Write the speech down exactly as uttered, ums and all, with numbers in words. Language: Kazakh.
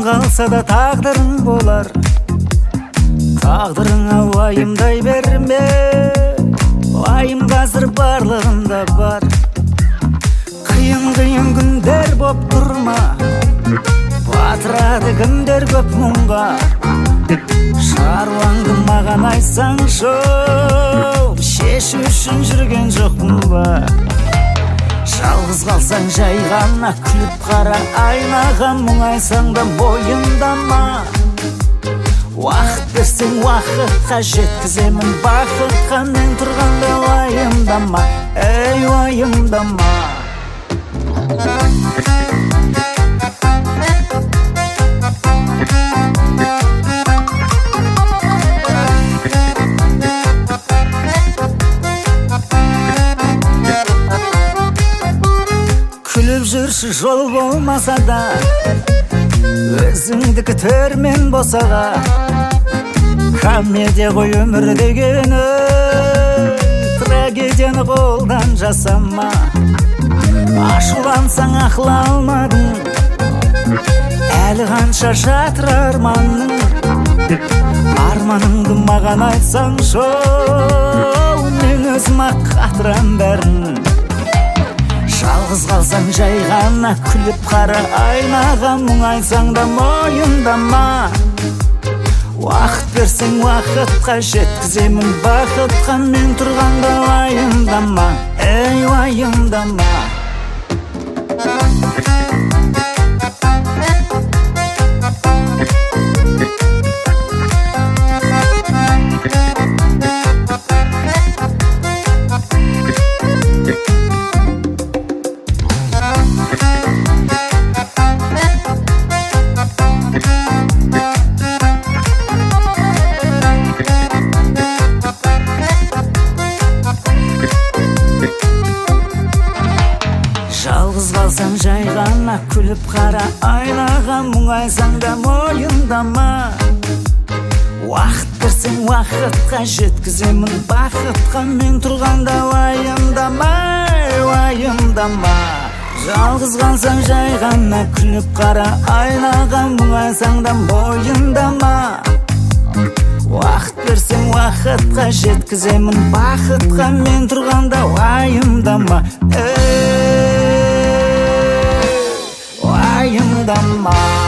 қалса да тағдырың болар. Тағдырыңа уайымдай берме, уайым қазір барлығында бар. Қиын-қиын күндер боп тұрма, батырады күндер көп мұңға. Шаруаңды маған айтсаңшы, шешу үшін жүрген жоқпын ба? Жалғыз қалсаң жай ғана күліп қара айнаға, мұңайсаң да бойындама. Уақыт берсең уақытқа жеткіземін бақытқа, мен тұрғанда уайымдама, ей уайымдама. Күліп жүрші жол болмаса да, өзіңдікі төрмен босаға. Комедия ғой өмір дегені, трагедияны қолдан жасама. Ашулансаң ақыла алмадың, әлі қанша жатыр арманың. Арманыңды маған айтсаң шоу, мен өзім ақ қатырам бәрін. Жалғыз қалсаң жай ғана күліп қара айнаға, мұңайсаң да мойындама. Уақыт берсең уақытқа жеткіземін бақытқа, мен тұрғанда уайымдама, ей уайымдама. Жалғыз қалсаң жай ғана күліп қара айнаға, мұңайсаң да мойындама. Уақыт берсең уақытқа жеткіземін бақытқа, мен тұрғанда уайымдама, уайымдама. Жалғыз қалсаң жай ғана күліп қара айнаға, мұңайсаң да мойындама. Уақыт берсең уақытқа жеткіземін бақытқа, мен тұрғанда уайымдама, ей уайымдама.